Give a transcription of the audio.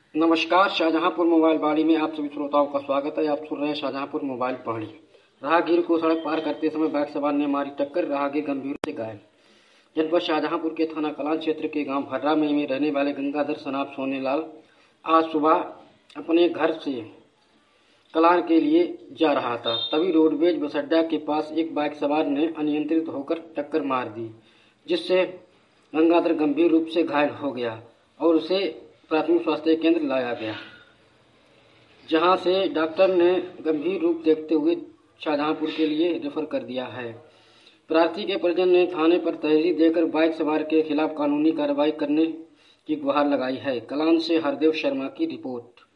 नमस्कार, शाहजहांपुर मोबाइल बाड़ी में आप सभी श्रोताओं का स्वागत है। आप सुन रहे हैं शाहजहांपुर मोबाइल बाड़ी। राहगीर को सड़क पार करते समय बाइक सवार ने मारी टक्कर, राहगीर गंभीर रूप से घायल। जनपद शाहजहांपुर के थाना कलान क्षेत्र के गांव भर्रा में रहने वाले गंगाधर सनाफ सोनेलाल आज सुबह अपने घर से कलान के लिए जा रहा था। तभी रोडवेज बस अड्डा के पास एक बाइक सवार ने अनियंत्रित होकर टक्कर मार दी, जिससे गंगाधर गंभीर रूप से घायल हो गया और उसे प्राथमिक स्वास्थ्य केंद्र लाया गया, जहां से डॉक्टर ने गंभीर रूप देखते हुए शाहजहांपुर के लिए रेफर कर दिया है। प्रार्थी के परिजन ने थाने पर तहरीर देकर बाइक सवार के खिलाफ कानूनी कार्रवाई करने की गुहार लगाई है। कलान से हरदेव शर्मा की रिपोर्ट।